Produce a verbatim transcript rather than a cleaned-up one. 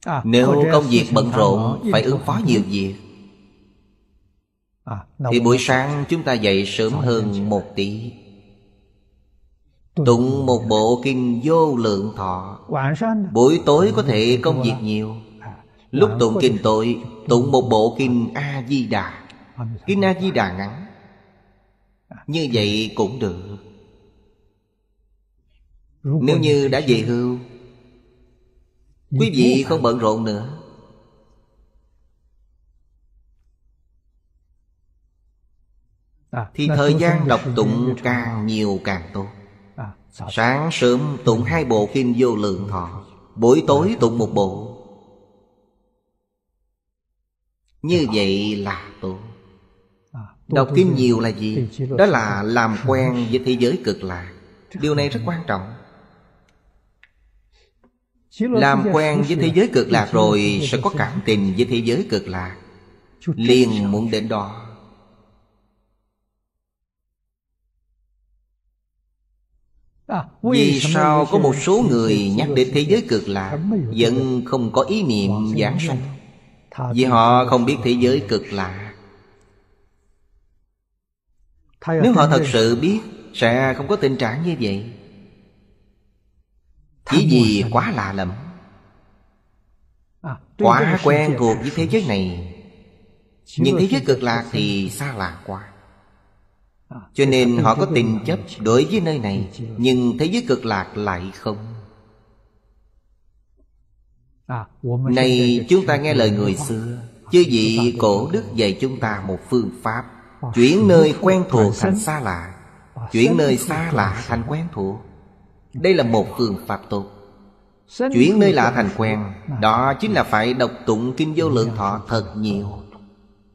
Nếu công việc bận rộn, phải ứng phó nhiều việc, thì buổi sáng chúng ta dậy sớm hơn một tí, tụng một bộ kinh Vô Lượng Thọ. Buổi tối có thể công việc nhiều, lúc tụng kinh tối, tụng một bộ kinh A-di-đà. Kinh A-di-đà ngắn, như vậy cũng được. Nếu như đã về hưu, quý vị không bận rộn nữa, thì thời gian đọc tụng càng nhiều càng tốt. Sáng sớm tụng hai bộ kinh Vô Lượng Thọ, buổi tối tụng một bộ. Như vậy là tốt. Đọc kinh nhiều là gì? Đó là làm quen với thế giới Cực Lạc. Điều này rất quan trọng. Làm quen với thế giới Cực Lạc rồi sẽ có cảm tình với thế giới Cực Lạc, liền muốn đến đó. Vì sao có một số người nhắc đến thế giới Cực Lạc vẫn không có ý niệm giảng sanh? Vì họ không biết thế giới Cực Lạc. Nếu họ thật sự biết, sẽ không có tình trạng như vậy. Chỉ vì quá lạ lẫm, quá quen thuộc với thế giới này. Nhưng thế giới Cực Lạc thì xa lạ quá, cho nên họ có tình chấp đối với nơi này. Nhưng thế giới Cực Lạc lại không. Này chúng ta nghe lời người xưa, chư vị cổ đức dạy chúng ta một phương pháp, chuyển nơi quen thuộc thành xa lạ, chuyển nơi xa lạ thành quen thuộc. Đây là một phương pháp tốt. Chuyển nơi lạ thành quen, đó chính là phải đọc tụng kinh Vô Lượng Thọ thật nhiều.